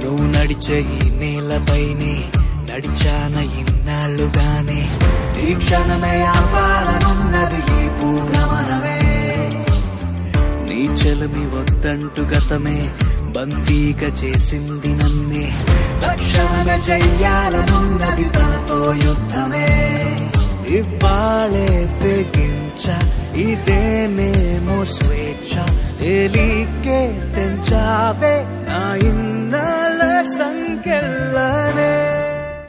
నువ్వు నడిచే ఈ నేలపైనే నడిచాన ఇన్నాళ్లుగానే ఈ క్షణమే ఆపాలనున్నది ఈ భూభ్రమణమే నీ చెలమి వద్దంటూ గతమే బందీగా చేసింది నన్నే తక్షణమే చెయ్యాలనున్నది తనతో యుద్ధమే ఇవ్వాలే తెగించ ఇదేనేమో స్వేచ్ఛ తేలికే తెంచావే నా